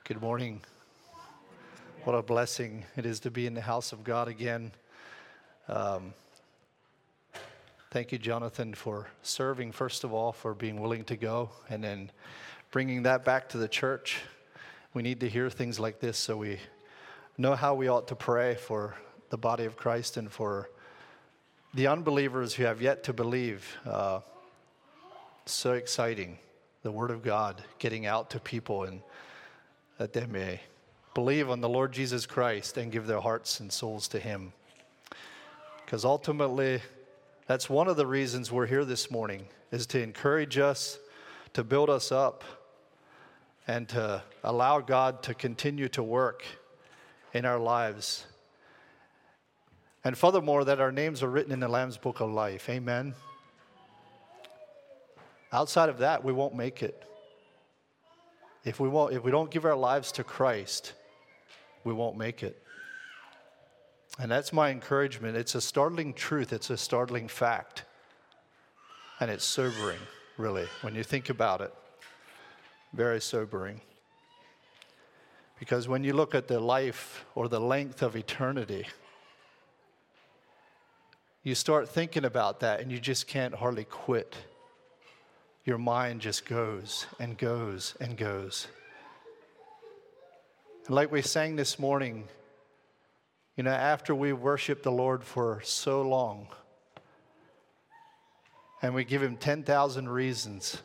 Good morning. What a blessing it is to be in the house of God again. Thank you, Jonathan, for serving, first of all, for being willing to go, and then bringing that back to the church. We need to hear things like this so we know how we ought to pray for the body of Christ and for the unbelievers who have yet to believe. So exciting, the Word of God getting out to people, and that they may believe on the Lord Jesus Christ and give their hearts and souls to Him. Because ultimately, that's one of the reasons we're here this morning, is to encourage us, to build us up, and to allow God to continue to work in our lives. And furthermore, that our names are written in the Lamb's Book of Life. Amen. Outside of that, we won't make it. If we don't give our lives to Christ, we won't make it. And that's my encouragement. It's a startling truth. It's a startling fact. And it's sobering, really, when you think about it. Very sobering. Because when you look at the life or the length of eternity, you start thinking about that and you just can't hardly quit. Your mind just goes and goes and goes. And like we sang this morning, after we worship the Lord for so long, and we give Him 10,000 reasons,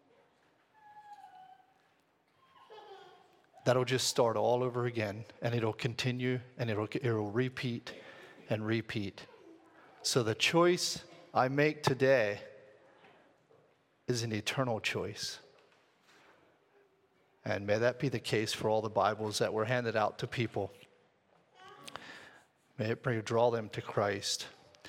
that'll just start all over again, and it'll continue, and it'll repeat and repeat. So the choice I make today is an eternal choice. And may that be the case for all the Bibles that were handed out to people. May it draw them to Christ.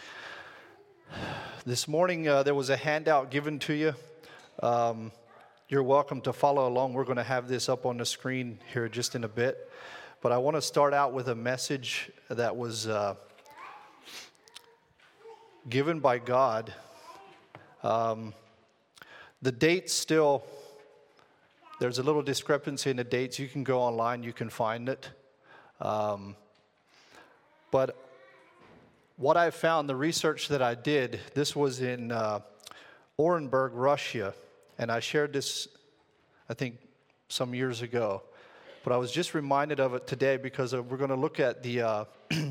This morning, there was a handout given to you. You're welcome to follow along. We're going to have this up on the screen here just in a bit. But I want to start out with a message that was given by God. The dates still, there's a little discrepancy in the dates. You can go online, you can find it. But what I found, the research that I did, this was in Orenburg, Russia. And I shared this, I think, some years ago. But I was just reminded of it today because we're going to look at the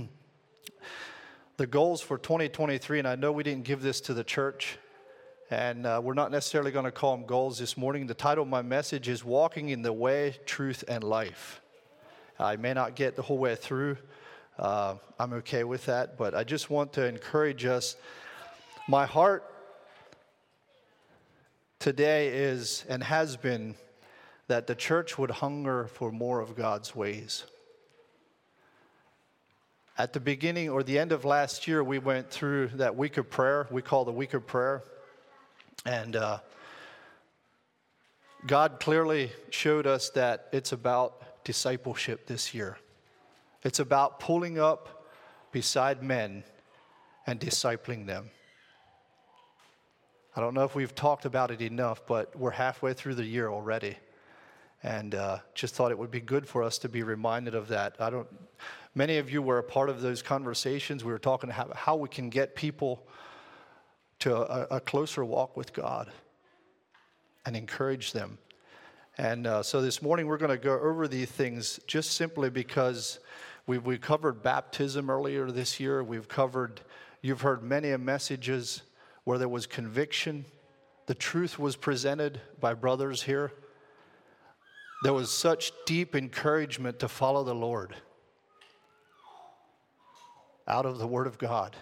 goals for 2023. And I know we didn't give this to the church. And we're not necessarily going to call them goals this morning. The title of my message is Walking in the Way, Truth, and Life. I may not get the whole way through. I'm okay with that. But I just want to encourage us. My heart today is and has been that the church would hunger for more of God's ways. At the beginning or the end of last year, we went through that week of prayer. We call the week of prayer. And God clearly showed us that it's about discipleship this year. It's about pulling up beside men and discipling them. I don't know if we've talked about it enough, but we're halfway through the year already. And just thought it would be good for us to be reminded of that. Many of you were a part of those conversations. We were talking about how we can get people to a closer walk with God and encourage them. And so this morning we're going to go over these things just simply because we covered baptism earlier this year. You've heard many messages where there was conviction. The truth was presented by brothers here. There was such deep encouragement to follow the Lord out of the Word of God.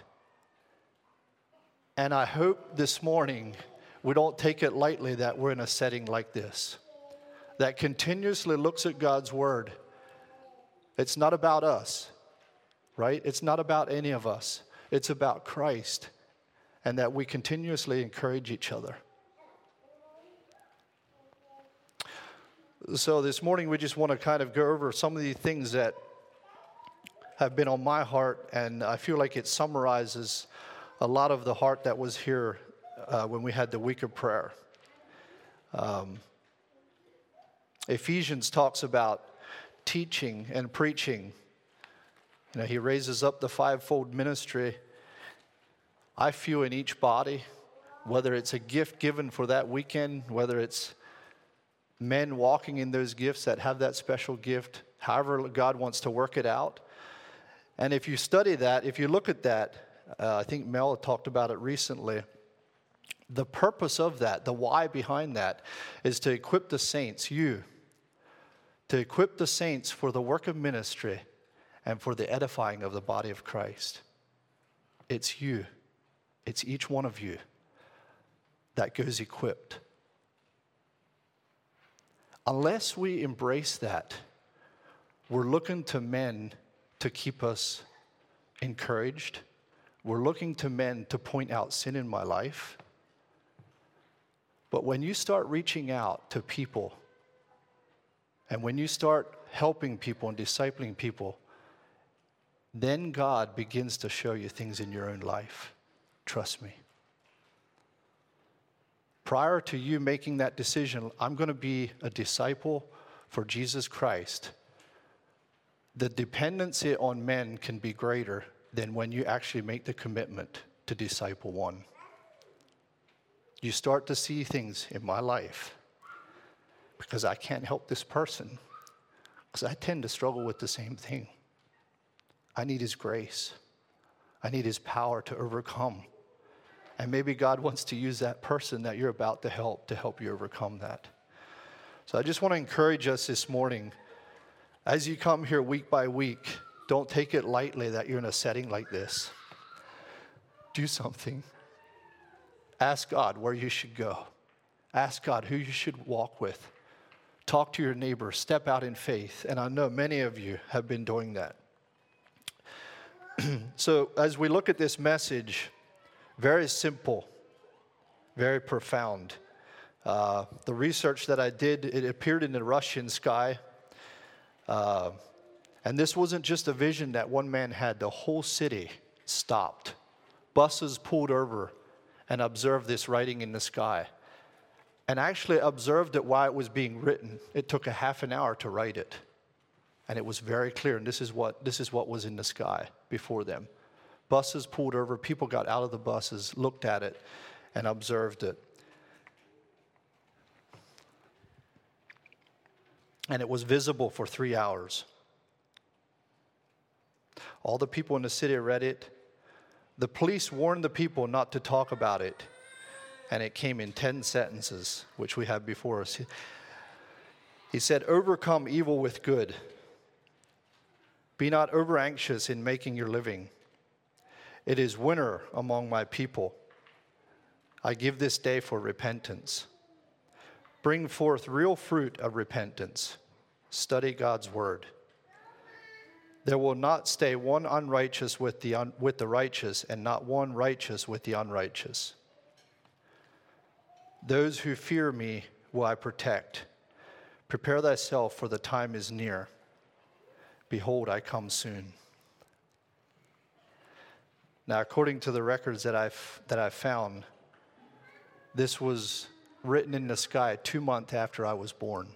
And I hope this morning we don't take it lightly that we're in a setting like this, that continuously looks at God's Word. It's not about us, right? It's not about any of us. It's about Christ, and that we continuously encourage each other. So this morning we just want to kind of go over some of the things that have been on my heart, and I feel like it summarizes a lot of the heart that was here when we had the week of prayer. Ephesians talks about teaching and preaching. He raises up the fivefold ministry. I feel in each body, whether it's a gift given for that weekend, whether it's men walking in those gifts that have that special gift, however God wants to work it out. And if you study that, if you look at that, I think Mel talked about it recently, the purpose of that, the why behind that, is to equip the saints, to equip the saints for the work of ministry and for the edifying of the body of Christ. It's you. It's each one of you that goes equipped. Unless we embrace that, we're looking to men to keep us encouraged. We're looking to men to point out sin in my life. But when you start reaching out to people, and when you start helping people and discipling people, then God begins to show you things in your own life. Trust me. Prior to you making that decision, I'm going to be a disciple for Jesus Christ, the dependency on men can be greater than when you actually make the commitment to disciple one. You start to see things in my life because I can't help this person, because I tend to struggle with the same thing. I need his grace. I need his power to overcome. And maybe God wants to use that person that you're about to help you overcome that. So I just want to encourage us this morning, as you come here week by week, don't take it lightly that you're in a setting like this. Do something. Ask God where you should go. Ask God who you should walk with. Talk to your neighbor. Step out in faith. And I know many of you have been doing that. So as we look at this message, very simple, very profound. The research that I did, it appeared in the Russian sky. And this wasn't just a vision that one man had. The whole city stopped. Buses pulled over and observed this writing in the sky. And actually observed it while it was being written. It took a half an hour to write it. And it was very clear, and this is what was in the sky before them. Buses pulled over, people got out of the buses, looked at it, and observed it. And it was visible for 3 hours. All the people in the city read it. The police warned the people not to talk about it. And it came in 10 sentences, which we have before us. He said, "Overcome evil with good. Be not over anxious in making your living. It is winter among my people. I give this day for repentance. Bring forth real fruit of repentance. Study God's word. There will not stay one unrighteous with the righteous, and not one righteous with the unrighteous. Those who fear me will I protect. Prepare thyself, for the time is near. Behold, I come soon." Now, according to the records that I've found, this was written in the sky 2 months after I was born,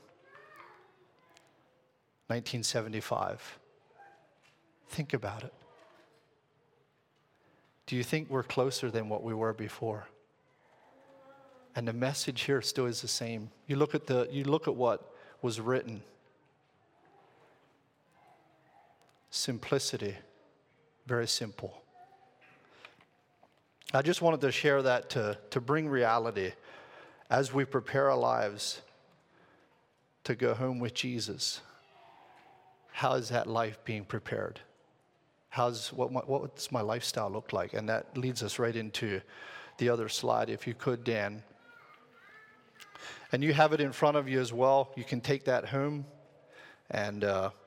1975. Think about it. Do you think we're closer than what we were before? And the message here still is the same. You look at what was written. Simplicity, very simple. I just wanted to share that to bring reality as we prepare our lives to go home with Jesus. How is that life being prepared? What's my lifestyle look like? And that leads us right into the other slide, if you could, Dan. And you have it in front of you as well. You can take that home and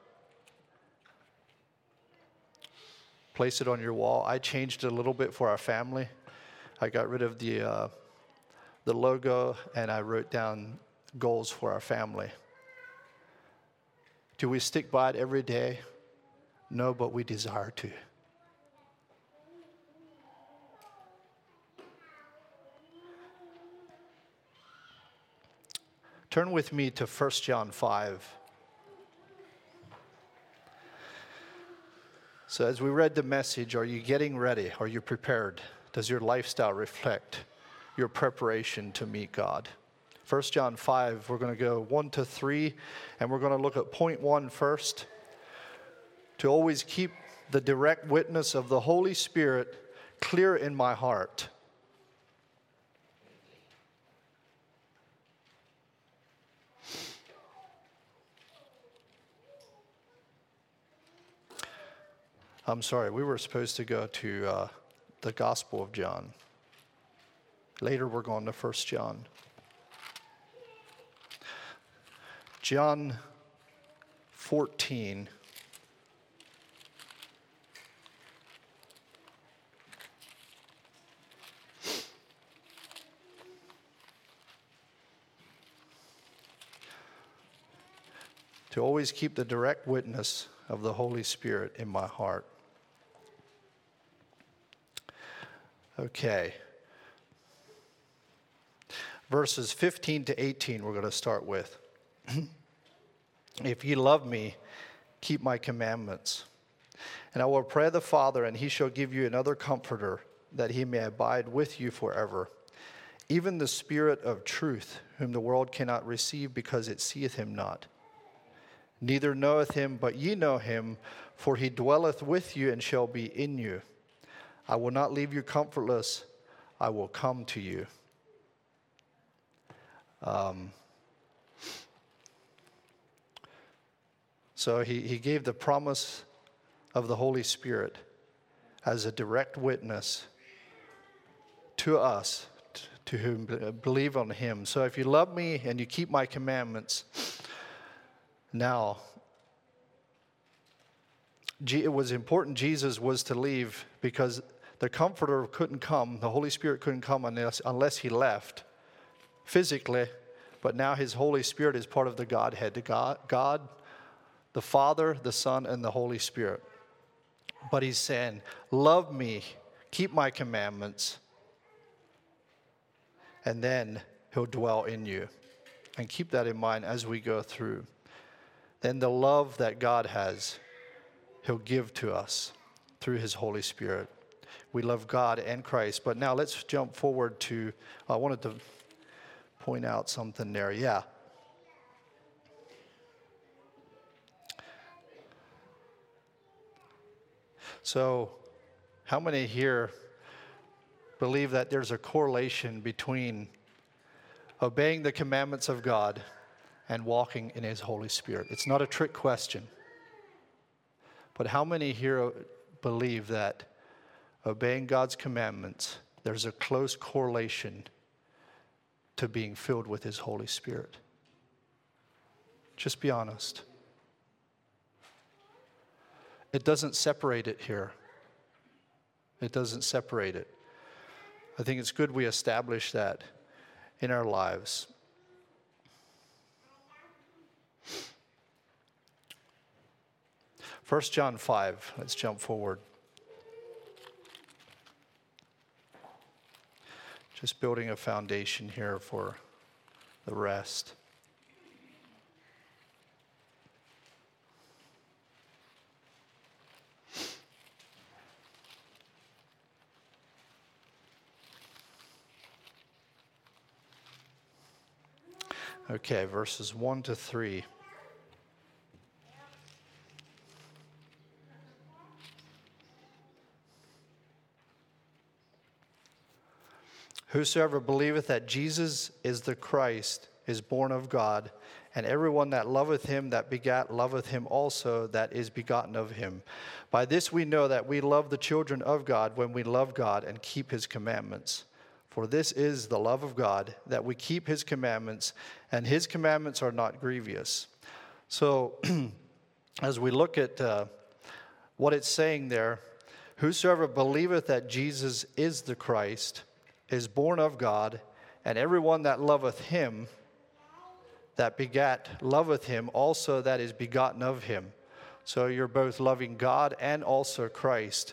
place it on your wall. I changed it a little bit for our family. I got rid of the logo, and I wrote down goals for our family. Do we stick by it every day? No, but we desire to. Turn with me to 1 John 5. So as we read the message, are you getting ready? Are you prepared? Does your lifestyle reflect your preparation to meet God? 1 John 5, we're going to go 1 to 3, and we're going to look at point 1 first. To always keep the direct witness of the Holy Spirit clear in my heart. I'm sorry, we were supposed to go to the Gospel of John. Later we're going to 1 John. John 14. To always keep the direct witness of the Holy Spirit in my heart. Okay. Verses 15 to 18 we're going to start with. If ye love me, keep my commandments. And I will pray the Father, and he shall give you another comforter, that he may abide with you forever. Even the Spirit of truth, whom the world cannot receive, because it seeth him not. Neither knoweth him, but ye know him, for he dwelleth with you and shall be in you. I will not leave you comfortless, I will come to you. So he gave the promise of the Holy Spirit as a direct witness to us, to whom believe on him. So if you love me and you keep my commandments, now, it was important Jesus was to leave because the Comforter couldn't come, the Holy Spirit couldn't come unless he left physically, but now his Holy Spirit is part of the Godhead, God, the Father, the Son, and the Holy Spirit. But he's saying, love me, keep my commandments, and then he'll dwell in you. And keep that in mind as we go through. Then the love that God has, he'll give to us through his Holy Spirit. We love God and Christ. But now let's jump forward to, I wanted to point out something there. Yeah. So, how many here believe that there's a correlation between obeying the commandments of God and walking in his Holy Spirit? It's not a trick question. But how many here believe that obeying God's commandments, there's a close correlation to being filled with his Holy Spirit? Just be honest. It doesn't separate it here. It doesn't separate it. I think it's good we establish that in our lives. First John 5, let's jump forward. Just building a foundation here for the rest. Okay, verses 1 to 3. Whosoever believeth that Jesus is the Christ is born of God, and everyone that loveth him that begat loveth him also that is begotten of him. By this we know that we love the children of God, when we love God and keep his commandments. For this is the love of God, that we keep his commandments, and his commandments are not grievous. So, as we look at what it's saying there, whosoever believeth that Jesus is the Christ is born of God, and everyone that loveth him that begat loveth him also that is begotten of him. So you're both loving God and also Christ.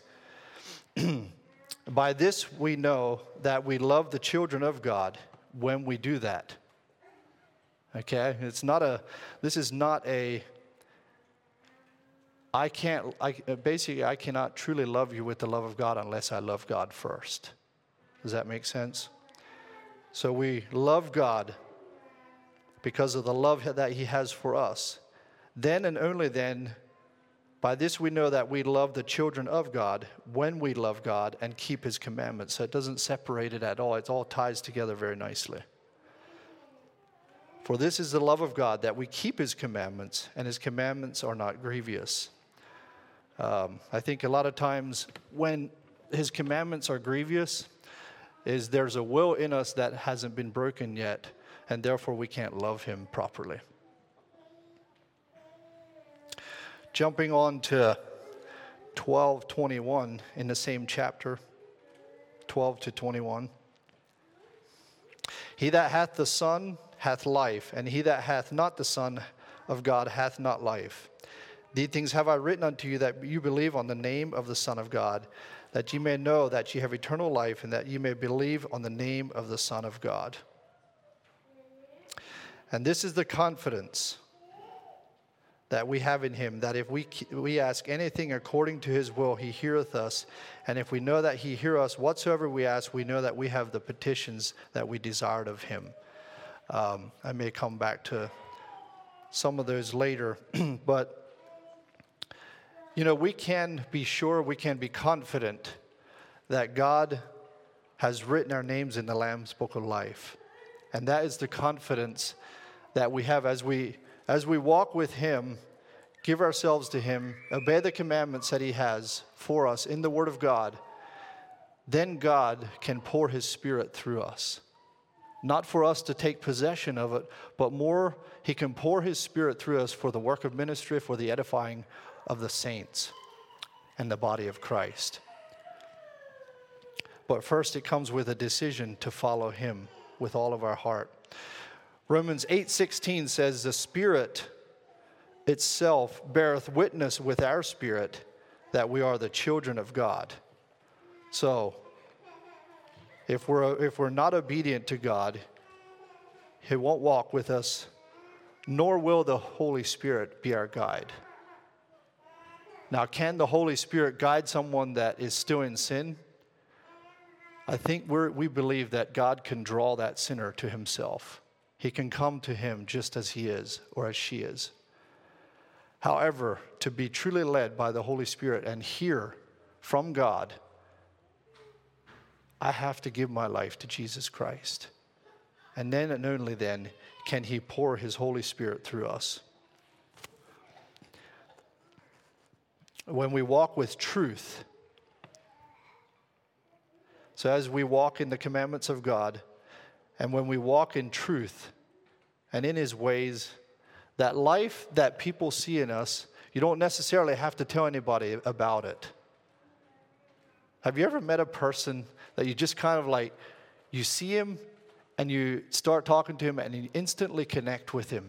By this we know that we love the children of God, when we do that. Okay? This is not a I cannot truly love you with the love of God unless I love God first. Does that make sense? So we love God because of the love that he has for us. Then and only then, by this we know that we love the children of God when we love God and keep his commandments. So it doesn't separate it at all. It all ties together very nicely. For this is the love of God, that we keep his commandments, and his commandments are not grievous. I think a lot of times when his commandments are grievous, is there's a will in us that hasn't been broken yet, and therefore we can't love him properly. Jumping on to 12:21 in the same chapter, 12 to 21. He that hath the Son hath life, and he that hath not the Son of God hath not life. These things have I written unto you, that you believe on the name of the Son of God, that ye may know that ye have eternal life, and that ye may believe on the name of the Son of God. And this is the confidence that we have in him, that if we ask anything according to his will, he heareth us. And if we know that he hear us whatsoever we ask, we know that we have the petitions that we desired of him. I may come back to some of those later, but we can be sure, we can be confident that God has written our names in the Lamb's Book of Life. And that is the confidence that we have as we walk with him, give ourselves to him, obey the commandments that he has for us in the Word of God. Then God can pour his Spirit through us. Not for us to take possession of it, but more, he can pour his Spirit through us for the work of ministry, for the edifying of the saints and the body of Christ. But first it comes with a decision to follow him with all of our heart. Romans 8:16 says, the Spirit itself beareth witness with our spirit that we are the children of God. So, if we're not obedient to God, he won't walk with us, nor will the Holy Spirit be our guide. Now, can the Holy Spirit guide someone that is still in sin? I think we believe that God can draw that sinner to himself. He can come to him just as he is or as she is. However, to be truly led by the Holy Spirit and hear from God, I have to give my life to Jesus Christ. And then and only then can he pour his Holy Spirit through us. When we walk with truth, so as we walk in the commandments of God, and when we walk in truth and in his ways, that life that people see in us, you don't necessarily have to tell anybody about it. Have you ever met a person that you just kind of like, you see him and you start talking to him and you instantly connect with him?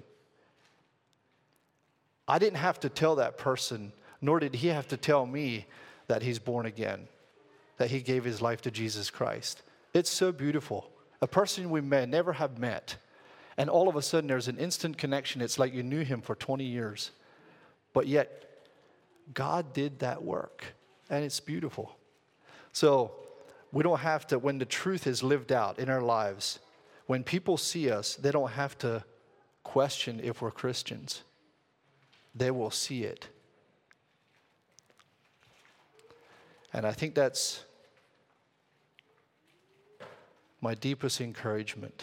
I didn't have to tell that person, nor did he have to tell me that he's born again, that he gave his life to Jesus Christ. It's so beautiful. A person we may never have met, and all of a sudden there's an instant connection. It's like you knew him for 20 years. But yet, God did that work, and it's beautiful. So, we don't have to, when the truth is lived out in our lives, when people see us, they don't have to question if we're Christians. They will see it. And I think that's my deepest encouragement.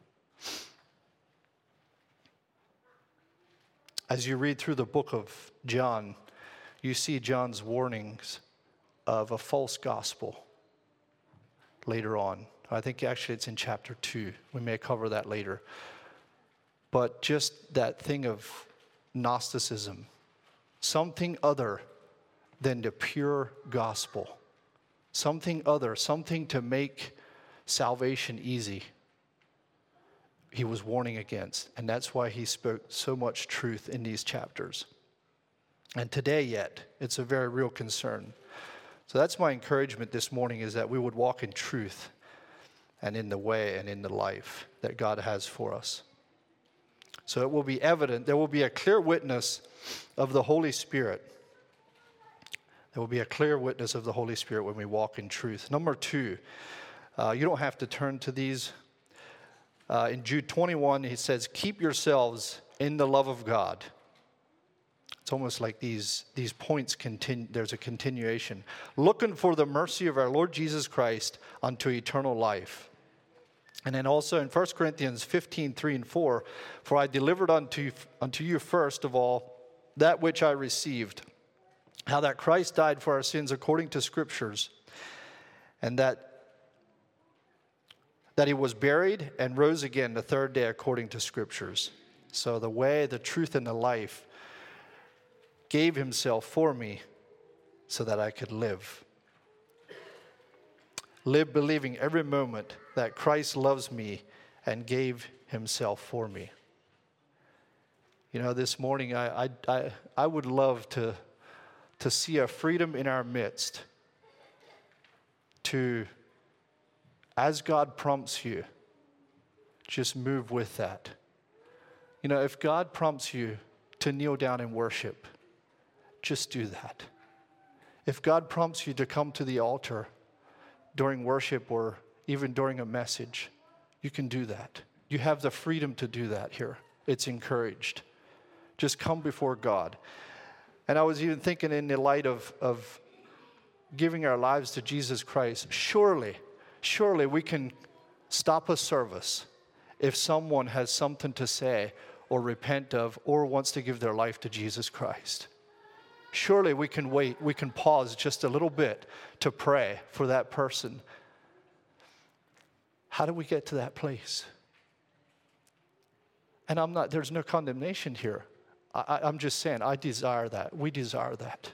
As you read through the book of John, you see John's warnings of a false gospel later on. I think actually it's in chapter 2. We may cover that later. But just that thing of Gnosticism, something other than the pure gospel, something other, something to make salvation easy, he was warning against. And that's why he spoke so much truth in these chapters. And today yet, it's a very real concern. So that's my encouragement this morning, is that we would walk in truth and in the way and in the life that God has for us. So it will be evident, there will be a clear witness of the Holy Spirit There will be a clear witness of the Holy Spirit when we walk in truth. Number 2, you don't have to turn to these. In Jude 21, he says, keep yourselves in the love of God. It's almost like these points continue. There's a continuation. Looking for the mercy of our Lord Jesus Christ unto eternal life. And then also in 1 Corinthians 15, 3 and 4, for I delivered unto you first of all that which I received, how that Christ died for our sins according to Scriptures, and that he was buried and rose again the third day according to Scriptures. So the way, the truth, and the life gave himself for me so that I could live. Live believing every moment that Christ loves me and gave himself for me. You know, this morning I would love to see a freedom in our midst to, as God prompts you, just move with that. You know, if God prompts you to kneel down and worship, just do that. If God prompts you to come to the altar during worship or even during a message, you can do that. You have the freedom to do that here. It's encouraged. Just come before God. And I was even thinking in the light of giving our lives to Jesus Christ, surely we can stop a service if someone has something to say or repent of or wants to give their life to Jesus Christ. Surely we can wait, we can pause just a little bit to pray for that person. How do we get to that place? And there's no condemnation here. I'm just saying, I desire that. We desire that.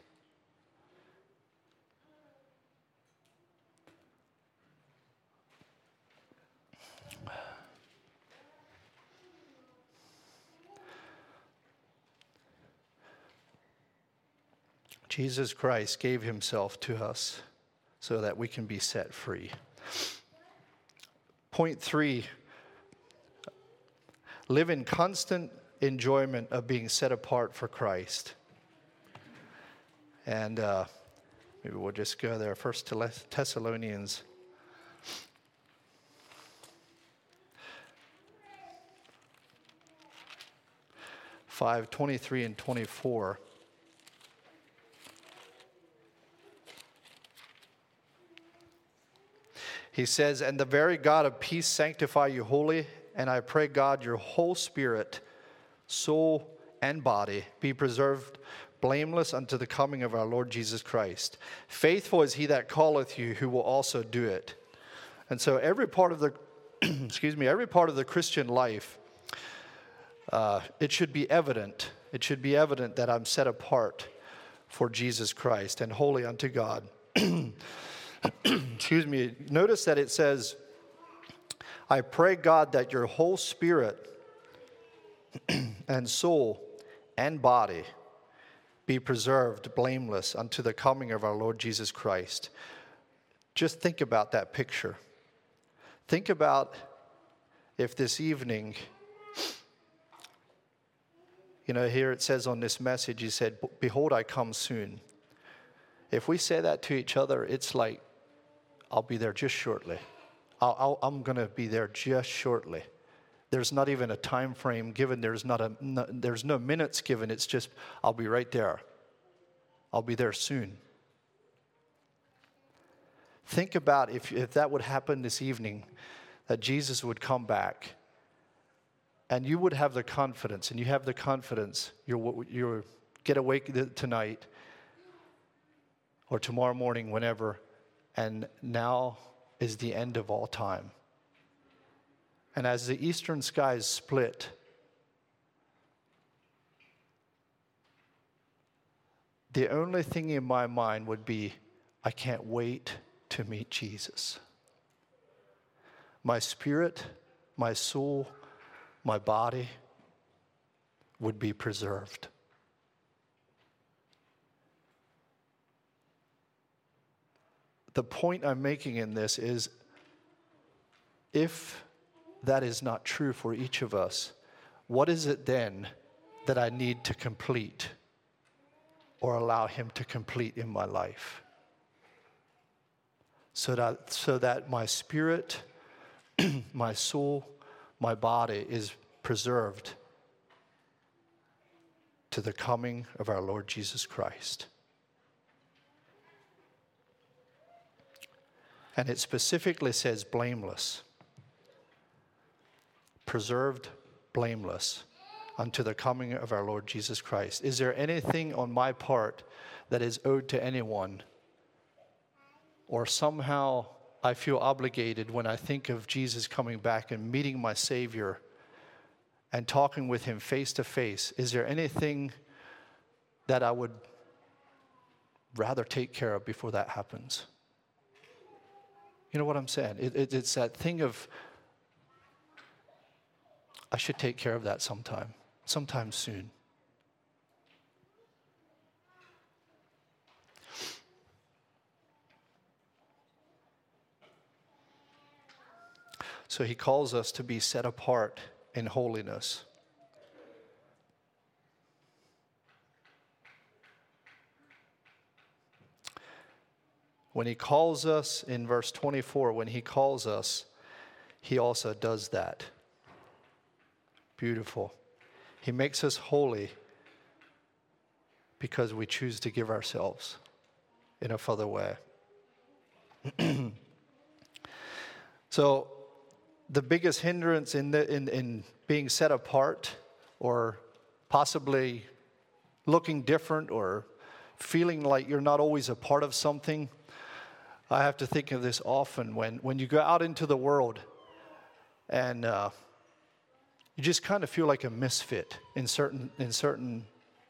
Jesus Christ gave himself to us so that we can be set free. Point 3, live in constant enjoyment of being set apart for Christ. And maybe we'll just go there. 1 Thessalonians 5:23 and 24. He says, and the very God of peace sanctify you wholly, and I pray God your whole spirit, soul, and body be preserved blameless unto the coming of our Lord Jesus Christ. Faithful is he that calleth you, who will also do it. And so every part of the, every part of the Christian life, it should be evident. It should be evident that I'm set apart for Jesus Christ and holy unto God. Notice that it says, I pray God that your whole spirit and soul and body be preserved blameless unto the coming of our Lord Jesus Christ. Just think about that picture. Think about if this evening, here it says on this message, he said, behold, I come soon. If we say that to each other, it's like, I'll be there just shortly. I'm going to be there just shortly. There's not even a time frame given. There's no minutes given. It's just, I'll be right there. I'll be there soon. Think about if that would happen this evening, that Jesus would come back, and you would have the confidence, and you have the confidence, you'll get awake tonight or tomorrow morning, whenever, and now is the end of all time. And as the eastern skies split, the only thing in my mind would be, I can't wait to meet Jesus. My spirit, my soul, my body would be preserved. The point I'm making in this is, if that is not true for each of us, what is it then that I need to complete? or allow him to complete in my life. So that my spirit, my soul, my body is preserved to the coming of our Lord Jesus Christ. And it specifically says blameless. Preserved, blameless, unto the coming of our Lord Jesus Christ. Is there anything on my part that is owed to anyone, or somehow I feel obligated when I think of Jesus coming back and meeting my Savior and talking with him face to face? Is there anything that I would rather take care of before that happens? You know what I'm saying? It's that thing of, I should take care of that sometime soon. So he calls us to be set apart in holiness. When he calls us, in verse 24, when he calls us, he also does that. Beautiful. He makes us holy because we choose to give ourselves in a further way. So, the biggest hindrance in being set apart, or possibly looking different, or feeling like you're not always a part of something, I have to think of this often when you go out into the world and you just kind of feel like a misfit in certain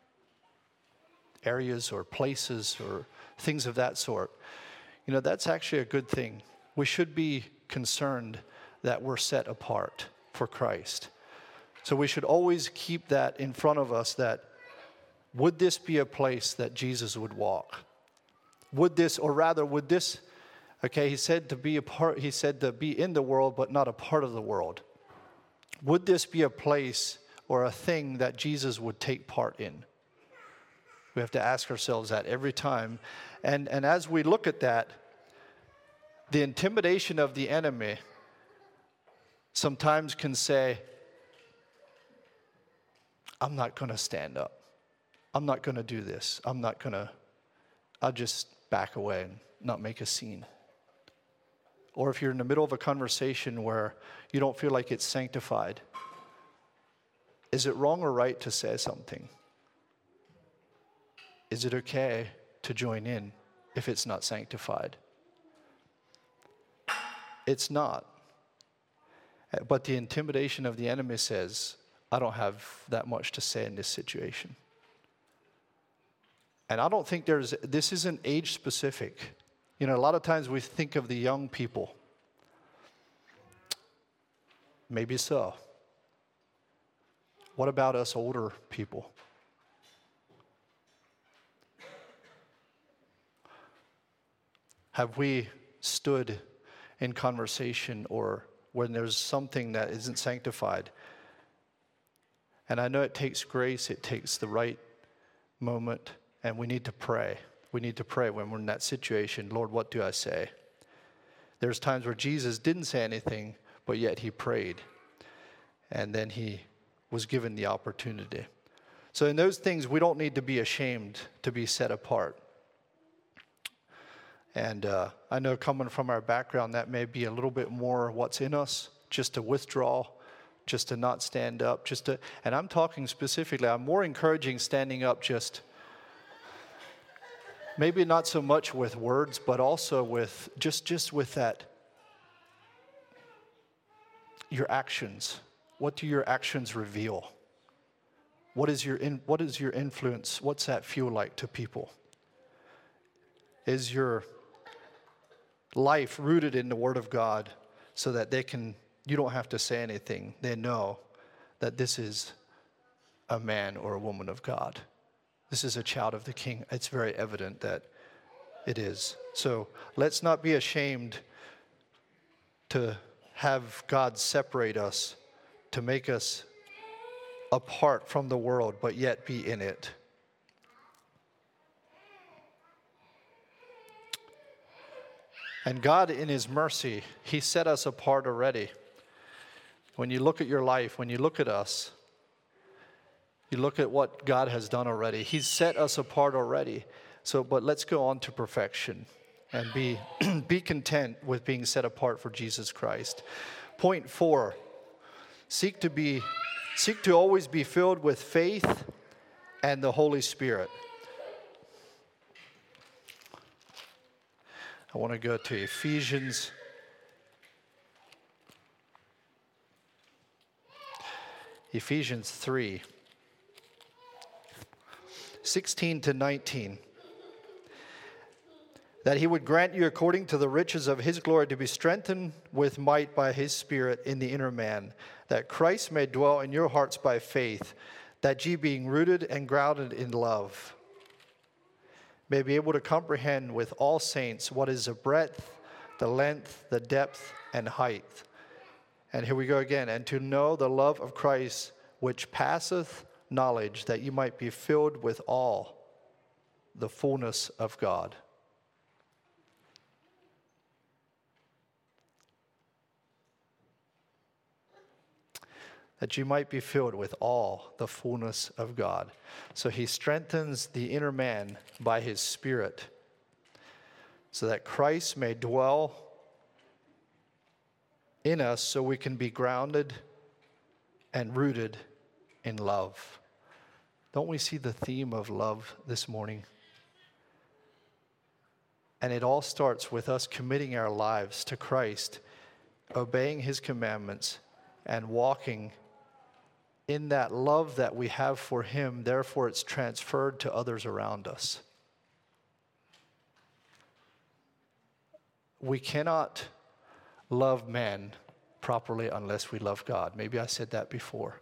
areas or places or things of that sort. You know, that's actually a good thing. We should be concerned that we're set apart for Christ. So we should always keep that in front of us, that would this be a place that Jesus would walk? Would this, okay, he said to be in the world, but not a part of the world. Would this be a place or a thing that Jesus would take part in? We have to ask ourselves that every time. And as we look at that, the intimidation of the enemy sometimes can say, I'm not going to stand up. I'm not going to do this. I'll just back away and not make a scene. Or if you're in the middle of a conversation where you don't feel like it's sanctified, is it wrong or right to say something? Is it okay to join in if it's not sanctified? It's not. But the intimidation of the enemy says, I don't have that much to say in this situation. And I don't think this isn't age specific. You know, a lot of times we think of the young people. Maybe so. What about us older people? Have we stood in conversation or when there's something that isn't sanctified? And I know it takes grace, it takes the right moment, and we need to pray. We need to pray when we're in that situation. Lord, what do I say? There's times where Jesus didn't say anything, but yet he prayed. And then he was given the opportunity. So in those things, we don't need to be ashamed to be set apart. And I know coming from our background, that may be a little bit more what's in us, just to withdraw, just to not stand up, and I'm talking specifically, I'm more encouraging standing up, just maybe not so much with words, but also with just with that, your actions. What do your actions reveal? What is your influence? What's that feel like to people? Is your life rooted in the Word of God so that you don't have to say anything. They know that this is a man or a woman of God. This is a child of the King. It's very evident that it is. So let's not be ashamed to have God separate us, to make us apart from the world, but yet be in it. And God, in His mercy, He set us apart already. When you look at your life, when you look at us, you look at what God has done already. He's set us apart already. So, but let's go on to perfection and be content with being set apart for Jesus Christ. Point 4, seek to always be filled with faith and the Holy Spirit. I want to go to Ephesians 3, 16 to 19. That He would grant you according to the riches of His glory to be strengthened with might by His Spirit in the inner man, that Christ may dwell in your hearts by faith, that ye being rooted and grounded in love, may be able to comprehend with all saints what is the breadth, the length, the depth, and height. And here we go again. And to know the love of Christ, which passeth knowledge, that you might be filled with all the fullness of God. That you might be filled with all the fullness of God. So He strengthens the inner man by His Spirit, so that Christ may dwell in us, so we can be grounded and rooted in love. Don't we see the theme of love this morning? And it all starts with us committing our lives to Christ, obeying His commandments, and walking in that love that we have for Him. Therefore, it's transferred to others around us. We cannot love man properly unless we love God. Maybe I said that before.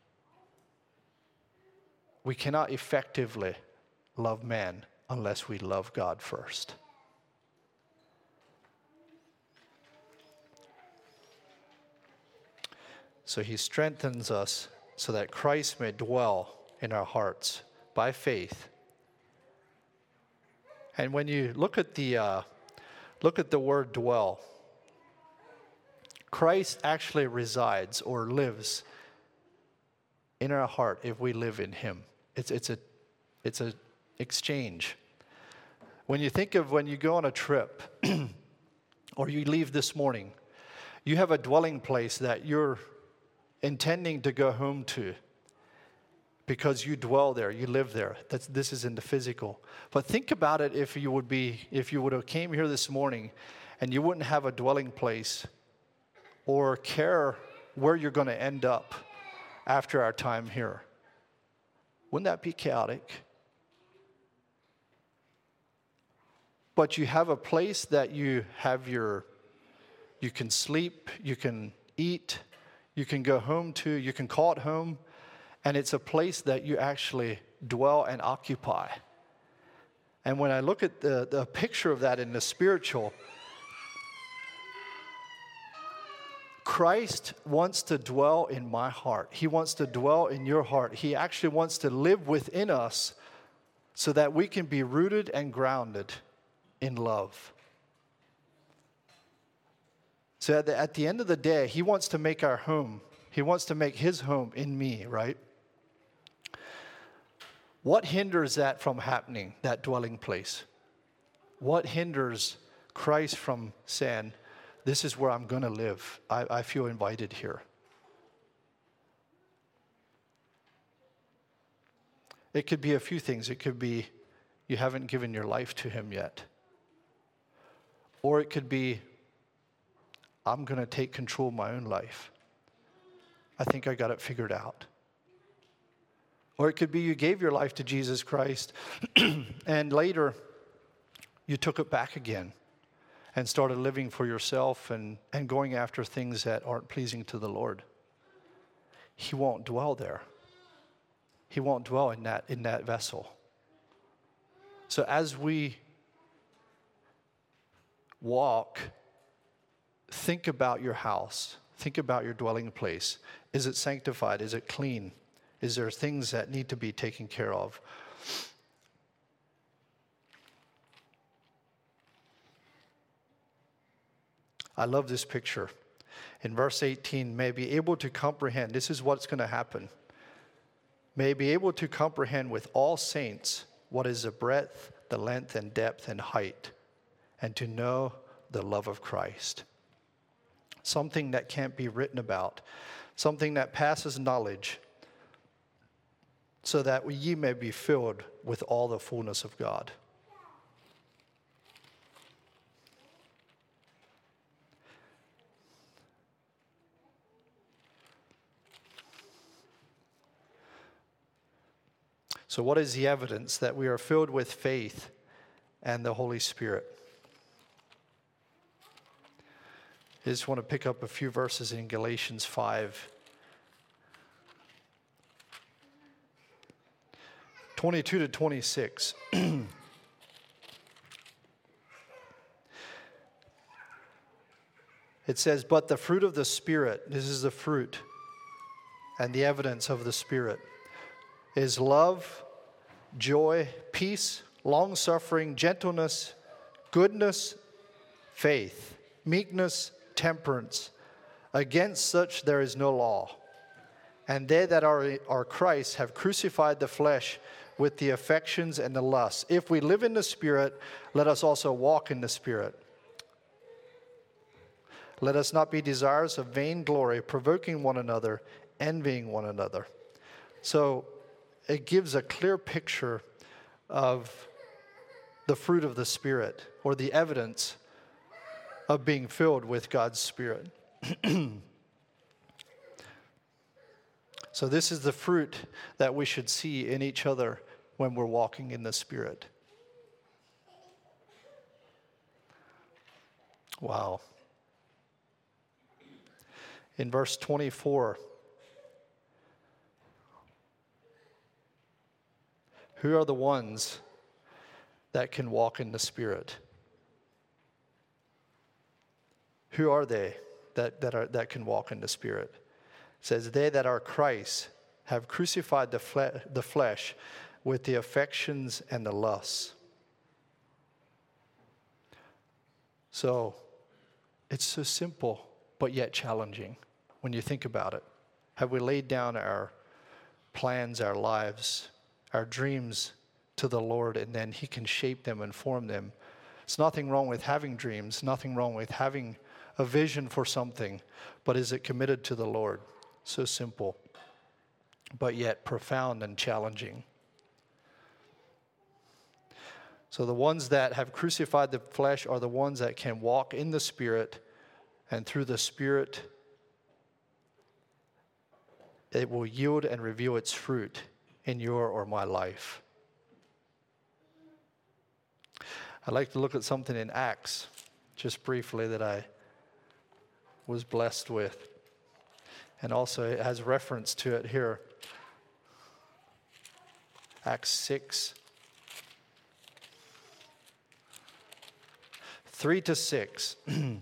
We cannot effectively love man unless we love God first. So He strengthens us so that Christ may dwell in our hearts by faith. And when you look at the word dwell, Christ actually resides or lives in our heart if we live in Him. It's a exchange. When you think of when you go on a trip or you leave this morning, you have a dwelling place that you're intending to go home to because you dwell there, you live there. This is in the physical. But think about it if you would have came here this morning and you wouldn't have a dwelling place or care where you're going to end up after our time here. Wouldn't that be chaotic? But you have a place that you can sleep, you can eat, you can go home to, you can call it home, and it's a place that you actually dwell and occupy. And when I look at the picture of that in the spiritual, Christ wants to dwell in my heart. He wants to dwell in your heart. He actually wants to live within us so that we can be rooted and grounded in love. So at the end of the day, He wants to make our home. He wants to make His home in me, right? What hinders that from happening, that dwelling place? What hinders Christ from saying, this is where I'm going to live. I feel invited here. It could be a few things. It could be you haven't given your life to Him yet. Or it could be, I'm going to take control of my own life. I think I got it figured out. Or it could be you gave your life to Jesus Christ and later you took it back again and started living for yourself and going after things that aren't pleasing to the Lord. He won't dwell there. He won't dwell in that vessel. So as we walk, think about your house. Think about your dwelling place. Is it sanctified? Is it clean? Is there things that need to be taken care of? I love this picture. In verse 18, may be able to comprehend. This is what's going to happen. May be able to comprehend with all saints what is the breadth, the length, and depth, and height, and to know the love of Christ. Something that can't be written about, something that passes knowledge, so that ye may be filled with all the fullness of God. So what is the evidence that we are filled with faith and the Holy Spirit? I just want to pick up a few verses in Galatians 5. 22 to 26. It says, but the fruit of the Spirit, this is the fruit and the evidence of the Spirit, is love, joy, peace, long-suffering, gentleness, goodness, faith, meekness, temperance. Against such there is no law. And they that are Christ have crucified the flesh with the affections and the lusts. If we live in the Spirit, let us also walk in the Spirit. Let us not be desirous of vain glory, provoking one another, envying one another. So it gives a clear picture of the fruit of the Spirit, or the evidence of being filled with God's Spirit. So this is the fruit that we should see in each other when we're walking in the Spirit. Wow. In verse 24, who are the ones that can walk in the Spirit? Who are they that can walk in the Spirit? It says, they that are Christ have crucified the flesh with the affections and the lusts. So it's so simple, but yet challenging when you think about it. Have we laid down our plans, our lives, our dreams to the Lord, and then He can shape them and form them? It's nothing wrong with having dreams, nothing wrong with having a vision for something, but is it committed to the Lord? So simple, but yet profound and challenging. So the ones that have crucified the flesh are the ones that can walk in the Spirit, and through the Spirit, it will yield and reveal its fruit in your or my life. I'd like to look at something in Acts, just briefly, that I was blessed with. And also it has reference to it here. Acts 6. 3-6.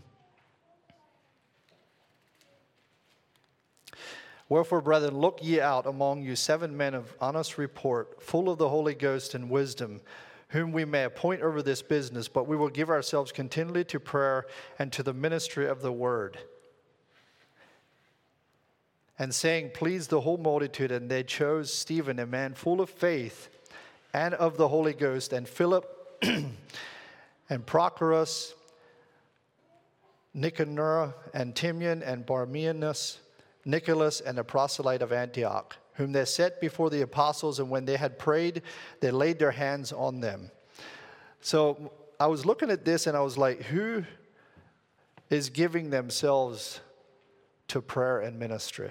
Wherefore, brethren, look ye out among you 7 men of honest report, full of the Holy Ghost and wisdom, whom we may appoint over this business, but we will give ourselves continually to prayer and to the ministry of the word. And saying, please the whole multitude, and they chose Stephen, a man full of faith and of the Holy Ghost, and Philip, and Prochorus, Nicanor, and Timian, and Barmenas, Nicholas, and a proselyte of Antioch, whom they set before the apostles, and when they had prayed, they laid their hands on them. So I was looking at this, and I was like, who is giving themselves to prayer and ministry?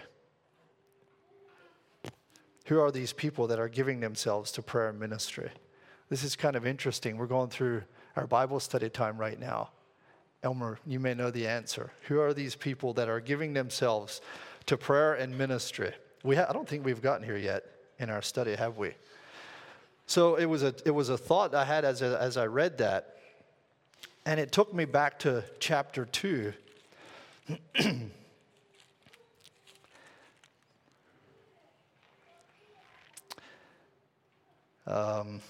Who are these people that are giving themselves to prayer and ministry? This is kind of interesting. We're going through our Bible study time right now. Elmer, you may know the answer. Who are these people that are giving themselves to prayer and ministry? I don't think we've gotten here yet in our study, have we? So it was a thought I had as I read that, and it took me back to chapter 2.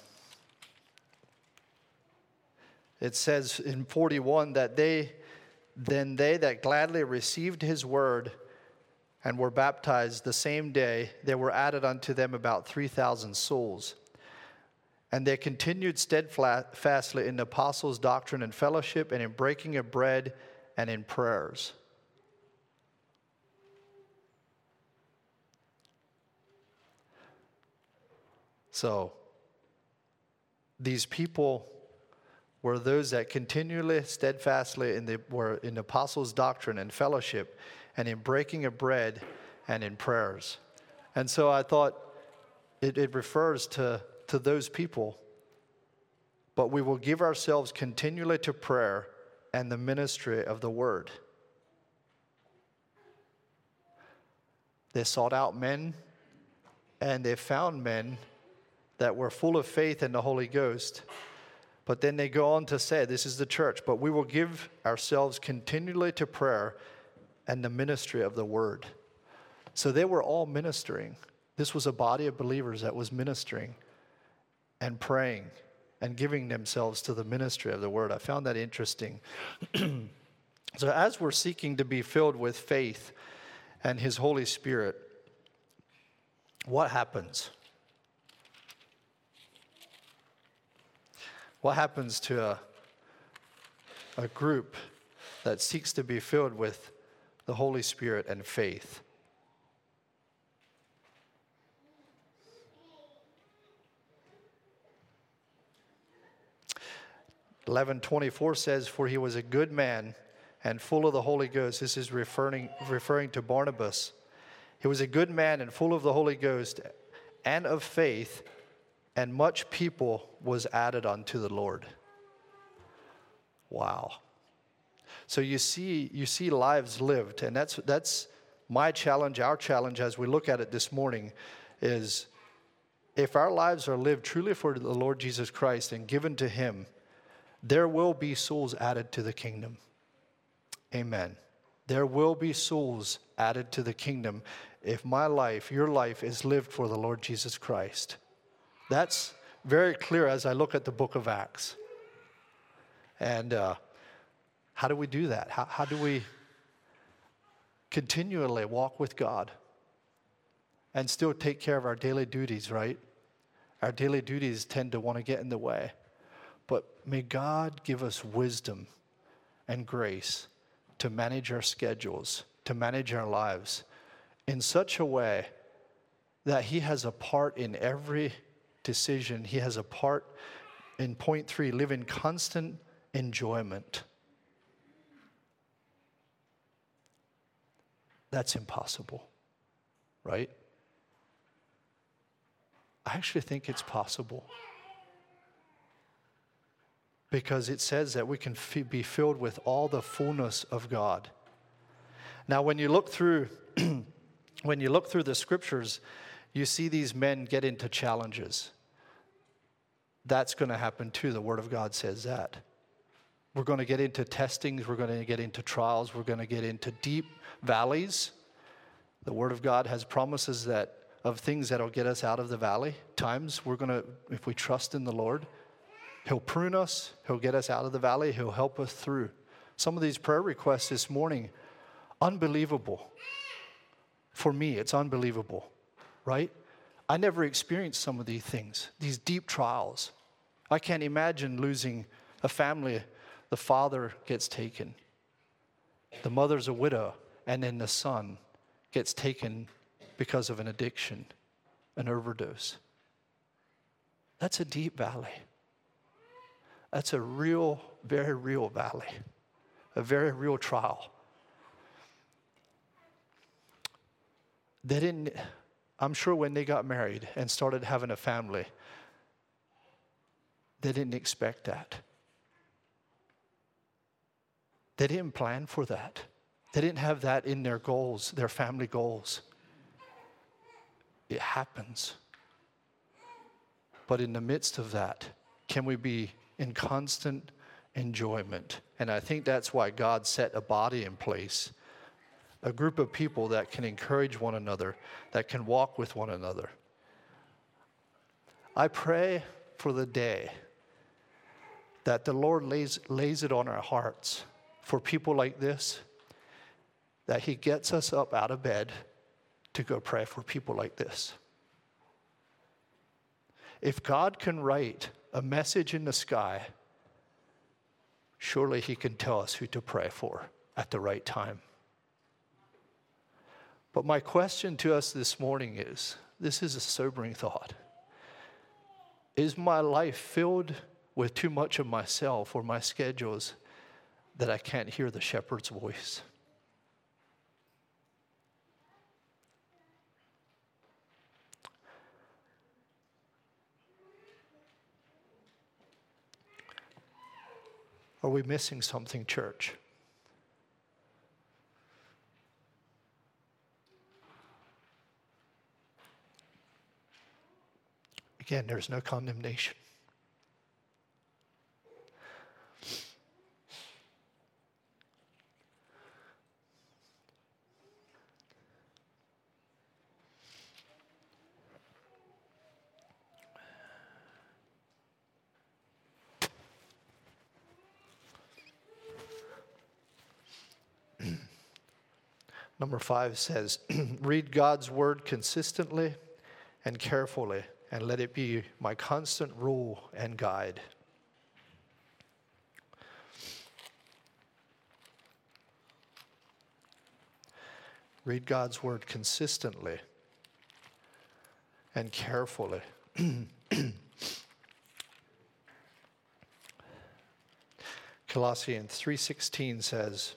It says in 41 that they Then they that gladly received his word and were baptized the same day, there were added unto them about 3,000 souls. And they continued steadfastly in the apostles' doctrine and fellowship, and in breaking of bread and in prayers. So, these people were those that continually, steadfastly were in the apostles' doctrine and fellowship, and in breaking of bread and in prayers. And so I thought it refers to those people. But we will give ourselves continually to prayer and the ministry of the word. They sought out men, and they found men that were full of faith in the Holy Ghost. But then they go on to say, this is the church, but we will give ourselves continually to prayer and the ministry of the word. So they were all ministering. This was a body of believers that was ministering and praying and giving themselves to the ministry of the word. I found that interesting. So as we're seeking to be filled with faith and his Holy Spirit, what happens? What happens to a group that seeks to be filled with the Holy Spirit and faith? (11:24) says, "For he was a good man and full of the Holy Ghost." This is referring to Barnabas. He was a good man and full of the Holy Ghost and of faith, and much people was added unto the Lord. Wow. So you see lives lived, and that's my challenge, our challenge as we look at it this morning, is if our lives are lived truly for the Lord Jesus Christ and given to him, there will be souls added to the kingdom. Amen. There will be souls added to the kingdom if my life, your life, is lived for the Lord Jesus Christ. That's very clear as I look at the book of Acts. And how do we do that? How do we continually walk with God and still take care of our daily duties, right? Our daily duties tend to want to get in the way. But may God give us wisdom and grace to manage our schedules, to manage our lives in such a way that he has a part in every decision. He has a part in point 3, live in constant enjoyment. That's impossible, right? I actually think it's possible. Because it says that we can be filled with all the fullness of God. Now, when you look through the scriptures, you see these men get into challenges. That's going to happen too. The Word of God says that. We're going to get into testings. We're going to get into trials. We're going to get into deep valleys. The Word of God has promises of things that will get us out of the valley. Times we're going to, if we trust in the Lord, he'll prune us. He'll get us out of the valley. He'll help us through. Some of these prayer requests this morning, unbelievable. For me, it's unbelievable, right? I never experienced some of these things, these deep trials. I can't imagine losing a family. The father gets taken. The mother's a widow, and then the son gets taken because of an addiction, an overdose. That's a deep valley. That's a real, very real valley, a very real trial. I'm sure when they got married and started having a family, they didn't expect that. They didn't plan for that. They didn't have that in their goals, their family goals. It happens. But in the midst of that, can we be in constant enjoyment? And I think that's why God set a body in place, a group of people that can encourage one another, that can walk with one another. I pray for the day that the Lord lays it on our hearts for people like this, that he gets us up out of bed to go pray for people like this. If God can write a message in the sky, surely he can tell us who to pray for at the right time. But my question to us this morning is, this is a sobering thought. Is my life filled with too much of myself or my schedules that I can't hear the shepherd's voice? Are we missing something, church? Again, there's no condemnation. Number 5 says, read God's word consistently and carefully, and let it be my constant rule and guide. Read God's word consistently and carefully. Colossians 3:16 says,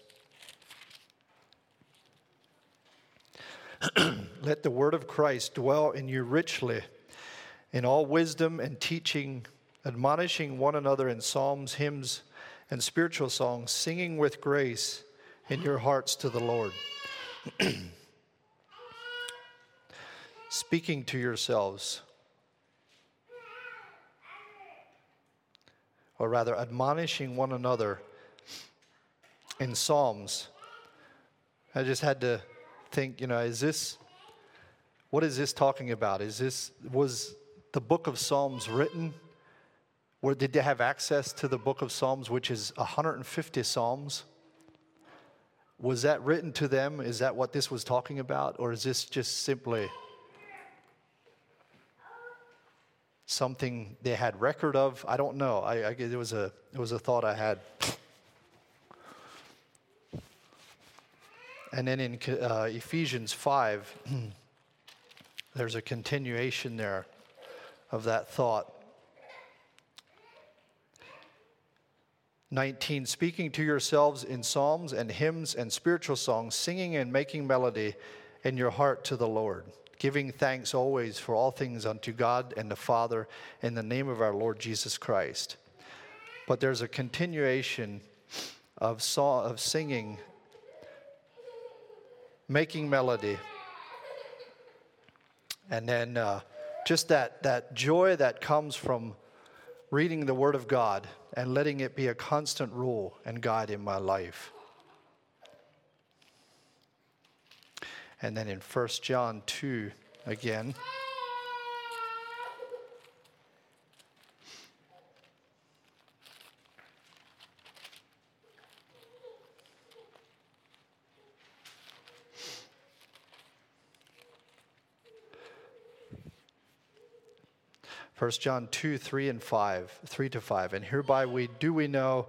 let the word of Christ dwell in you richly, in all wisdom and teaching, admonishing one another in psalms, hymns, and spiritual songs, singing with grace in your hearts to the Lord. Speaking to yourselves, or rather admonishing one another in psalms. I just had to think, what is this talking about? Was the book of Psalms written? Or did they have access to the book of Psalms, which is 150 Psalms? Was that written to them? Is that what this was talking about? Or is this just simply something they had record of? I don't know. It was a thought I had. And then in Ephesians 5, there's a continuation there of that thought. 19, speaking to yourselves in psalms and hymns and spiritual songs, singing and making melody in your heart to the Lord, giving thanks always for all things unto God and the Father in the name of our Lord Jesus Christ. But there's a continuation of singing, making melody, and then just that joy that comes from reading the Word of God and letting it be a constant rule and guide in my life. And then in 1 John 2 again, First John 2, 3 to 5. And hereby we do know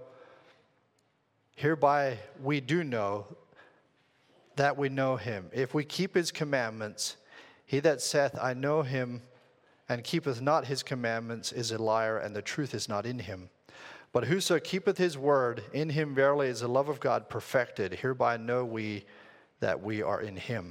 that we know him, if we keep his commandments. He that saith, I know him, and keepeth not his commandments, is a liar, and the truth is not in him. But whoso keepeth his word, in him verily is the love of God perfected. Hereby know we that we are in him.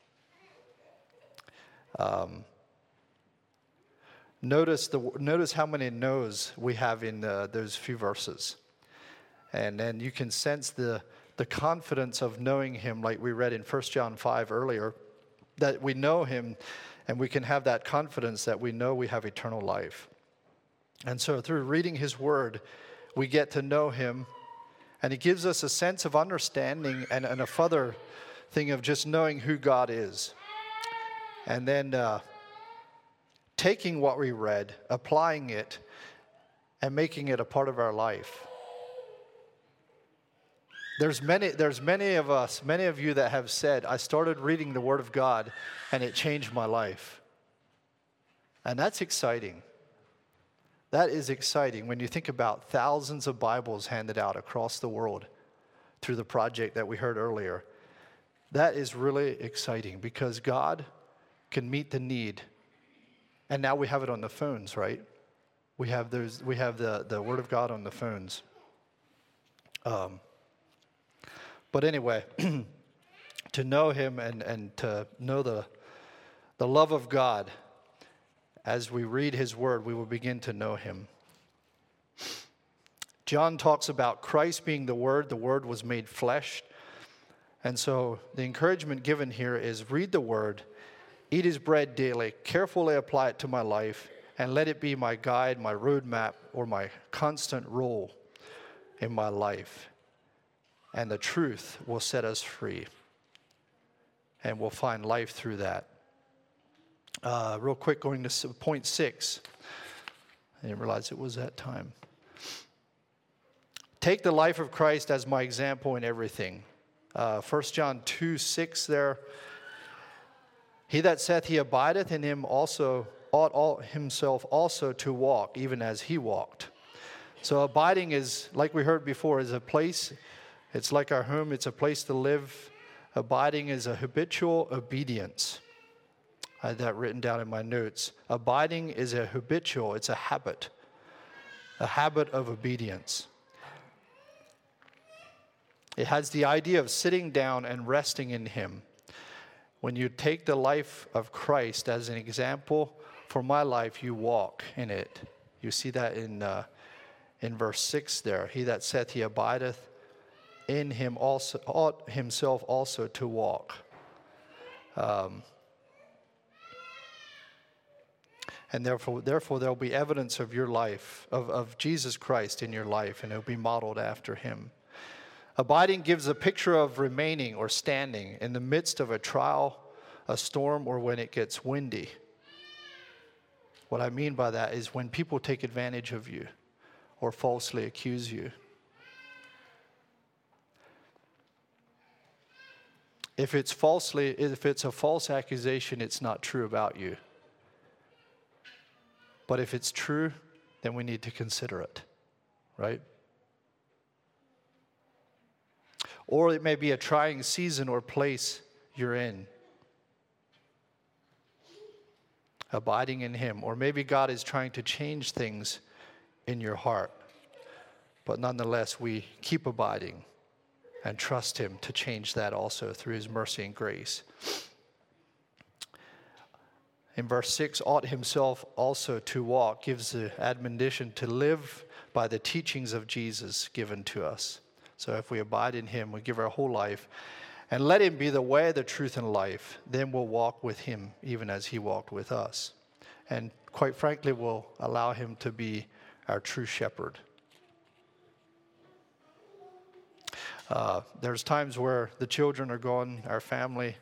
Notice how many no's we have in those few verses. And then you can sense the confidence of knowing him, like we read in 1 John 5 earlier, that we know him and we can have that confidence that we know we have eternal life. And so through reading his word, we get to know him, and it gives us a sense of understanding and a further thing of just knowing who God is. And then taking what we read, applying it, and making it a part of our life. There's many of us, many of you that have said, I started reading the Word of God and it changed my life. And that's exciting. That is exciting when you think about thousands of Bibles handed out across the world through the project that we heard earlier. That is really exciting because God can meet the need. And now we have it on the phones, right? We have the Word of God on the phones. But anyway, to know Him and to know the love of God, as we read His Word, we will begin to know Him. John talks about Christ being the Word was made flesh. And so the encouragement given here is read the Word, eat His bread daily, carefully apply it to my life, and let it be my guide, my roadmap, or my constant rule in my life. And the truth will set us free. And we'll find life through that. Real quick, going to point 6. I didn't realize it was that time. Take the life of Christ as my example in everything. 1 John 2:6 there. He that saith he abideth in him also ought himself also to walk, even as he walked. So abiding is, like we heard before, is a place. It's like our home. It's a place to live. Abiding is a habitual obedience. I had that written down in my notes. Abiding is a habitual, it's a habit of obedience. It has the idea of sitting down and resting in Him. When you take the life of Christ as an example for my life, you walk in it. You see that in verse 6 there. He that saith he abideth in him also ought himself also to walk. And therefore there will be evidence of your life, of Jesus Christ in your life, and it will be modeled after Him. Abiding gives a picture of remaining or standing in the midst of a trial, a storm, or when it gets windy. What I mean by that is when people take advantage of you or falsely accuse you. If it's a false accusation, it's not true about you. But if it's true, then we need to consider it, right? Or it may be a trying season or place you're in. Abiding in Him. Or maybe God is trying to change things in your heart. But nonetheless, we keep abiding and trust Him to change that also through His mercy and grace. In verse 6, ought himself also to walk, gives the admonition to live by the teachings of Jesus given to us. So if we abide in Him, we give our whole life, and let Him be the way, the truth, and life, then we'll walk with Him even as He walked with us. And quite frankly, we'll allow Him to be our true shepherd. There's times where the children are gone, our family.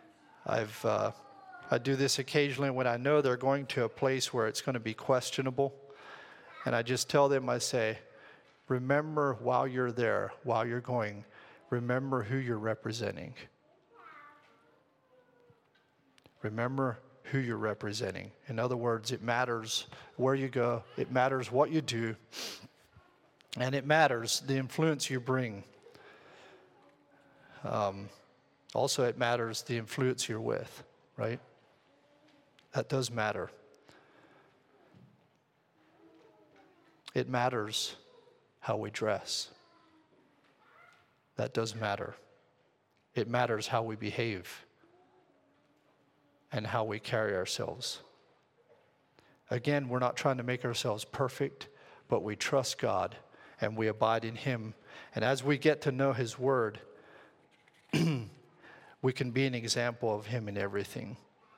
I do this occasionally when I know they're going to a place where it's going to be questionable. And I just tell them, I say, remember while you're there, while you're going, remember who you're representing. Remember who you're representing. In other words, it matters where you go, it matters what you do, and it matters the influence you bring. Also, it matters the influence you're with, right? That does matter. It matters how we dress. That does matter. It matters how we behave and how we carry ourselves. Again, we're not trying to make ourselves perfect, but we trust God and we abide in Him. And as we get to know His Word, we can be an example of Him in everything.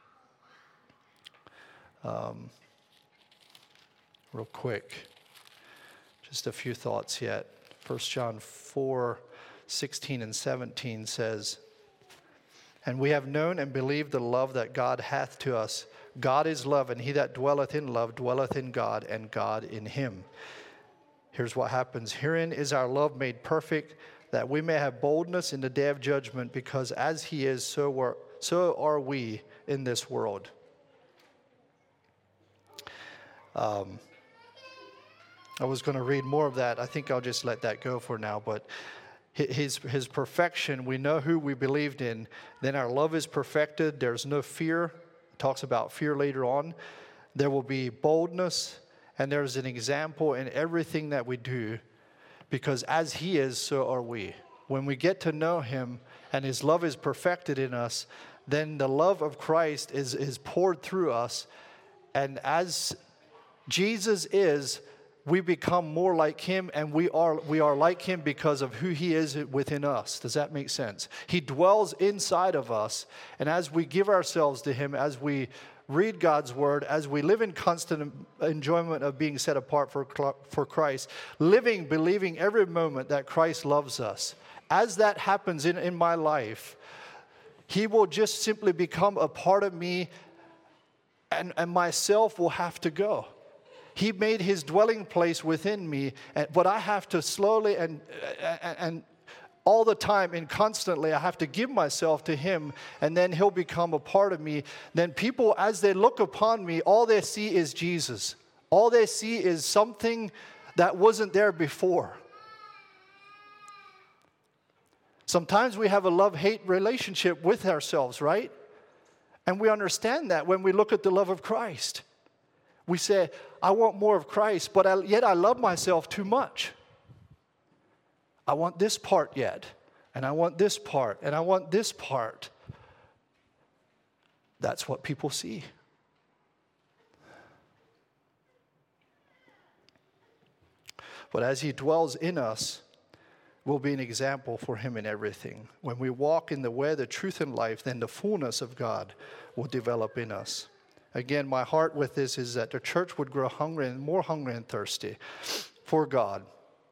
Real quick, just a few thoughts yet. 1 John 4:16 and 17 says, and we have known and believed the love that God hath to us. God is love, and he that dwelleth in love dwelleth in God, and God in him. Here's what happens. Herein is our love made perfect, that we may have boldness in the day of judgment, because as he is, so are we in this world. I was going to read more of that. I think I'll just let that go for now. But his perfection, we know who we believed in. Then our love is perfected. There's no fear. It talks about fear later on. There will be boldness, and there's an example in everything that we do, because as he is, so are we. When we get to know him and his love is perfected in us, then the love of Christ is poured through us. And as Jesus is, we become more like him, and we are like him because of who he is within us. Does that make sense? He dwells inside of us, and as we give ourselves to him, as we read God's word, as we live in constant enjoyment of being set apart for Christ, believing every moment that Christ loves us, as that happens in my life, he will just simply become a part of me, and myself will have to go. He made his dwelling place within me, but I have to slowly and all the time and constantly, I have to give myself to him, and then he'll become a part of me. Then people, as they look upon me, all they see is Jesus. All they see is something that wasn't there before. Sometimes we have a love-hate relationship with ourselves, right? And we understand that when we look at the love of Christ. We say, I want more of Christ, but yet I love myself too much. I want this part yet, and I want this part, and I want this part. That's what people see. But as he dwells in us, we'll be an example for him in everything. When we walk in the way, the truth, and life, then the fullness of God will develop in us. Again, my heart with this is that the church would grow hungry and thirsty for God.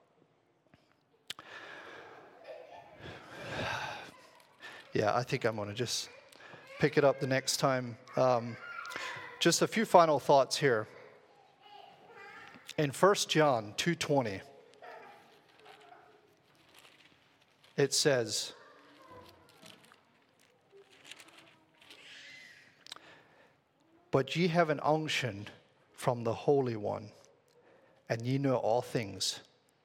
Yeah, I think I'm going to just pick it up the next time. Just a few final thoughts here. In 1 John 2:20, it says, "But ye have an unction from the Holy One, and ye know all things.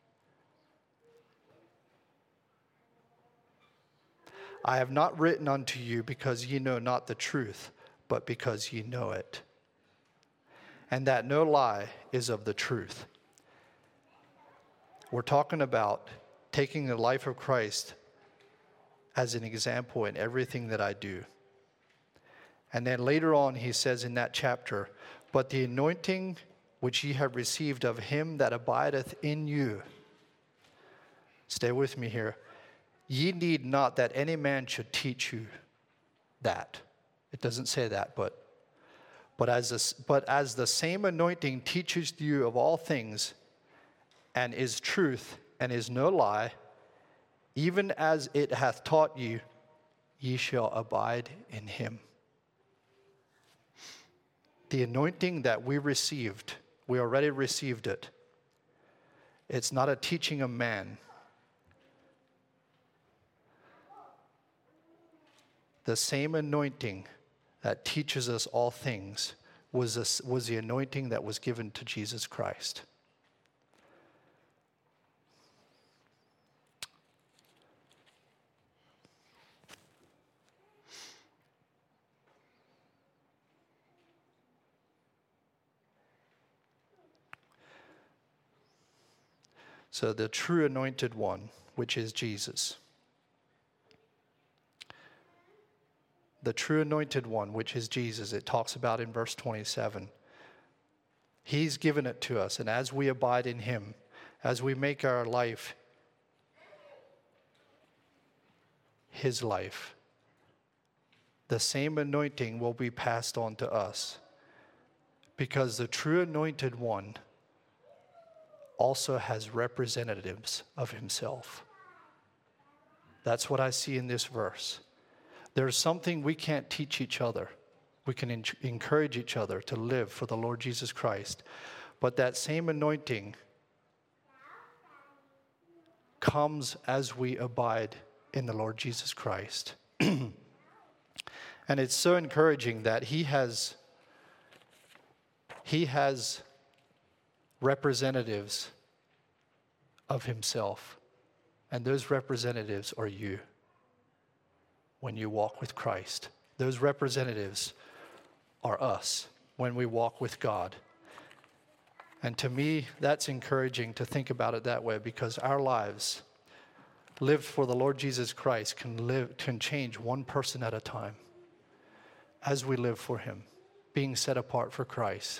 I have not written unto you because ye know not the truth, but because ye know it, and that no lie is of the truth." We're talking about taking the life of Christ as an example in everything that I do. And then later on, he says in that chapter, "But the anointing which ye have received of him that abideth in you," stay with me here, "ye need not that any man should teach you that." It doesn't say that, but as the same anointing teaches you of all things, and is truth, and is no lie, even as it hath taught you, ye shall abide in him. The anointing that we received, we already received it. It's not a teaching of man. The same anointing that teaches us all things was the anointing that was given to Jesus Christ. So the true anointed one, which is Jesus. The true anointed one, which is Jesus, it talks about in verse 27. He's given it to us, and as we abide in him, as we make our life his life, the same anointing will be passed on to us, because the true anointed one also has representatives of himself. That's what I see in this verse. There's something we can't teach each other. We can encourage each other to live for the Lord Jesus Christ. But that same anointing comes as we abide in the Lord Jesus Christ. And it's so encouraging that he has representatives of himself. And those representatives are you when you walk with Christ. Those representatives are us when we walk with God. And to me, that's encouraging to think about it that way, because our lives lived for the Lord Jesus Christ can change one person at a time as we live for him, being set apart for Christ.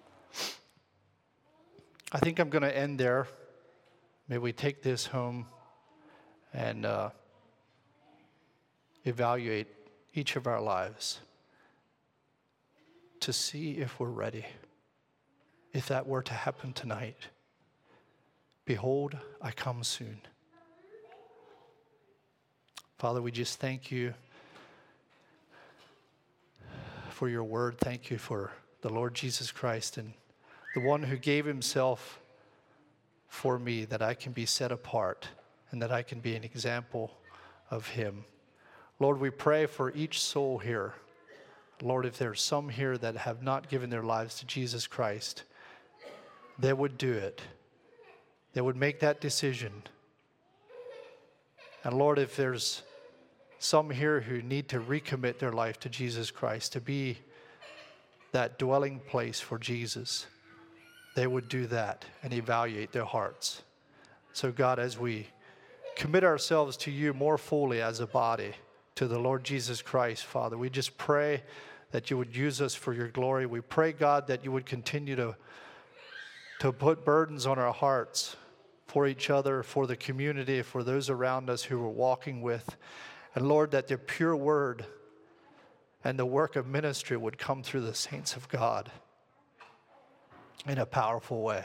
I think I'm going to end there. May we take this home and evaluate each of our lives to see if we're ready. If that were to happen tonight, behold, I come soon. Father, we just thank you for your word. Thank you for the Lord Jesus Christ and the one who gave himself for me, that I can be set apart and that I can be an example of him. Lord, we pray for each soul here. Lord, if there's some here that have not given their lives to Jesus Christ, they would do it. They would make that decision. And Lord, if there's some here who need to recommit their life to Jesus Christ, to be that dwelling place for Jesus, they would do that and evaluate their hearts. So God, as we commit ourselves to you more fully as a body, to the Lord Jesus Christ, Father, we just pray that you would use us for your glory. We pray, God, that you would continue to put burdens on our hearts for each other, for the community, for those around us who we're walking with. And Lord, that the pure word and the work of ministry would come through the saints of God in a powerful way.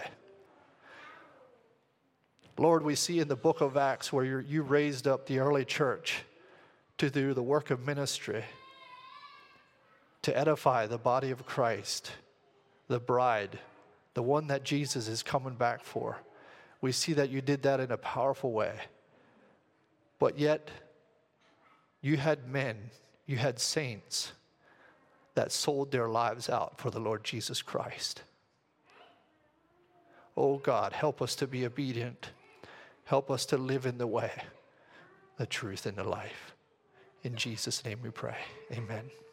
Lord, we see in the book of Acts where you raised up the early church to do the work of ministry, to edify the body of Christ, the bride, the one that Jesus is coming back for. We see that you did that in a powerful way. But yet, you had men, you had saints that sold their lives out for the Lord Jesus Christ. Oh God, help us to be obedient. Help us to live in the way, the truth, and the life. In Jesus' name we pray. Amen.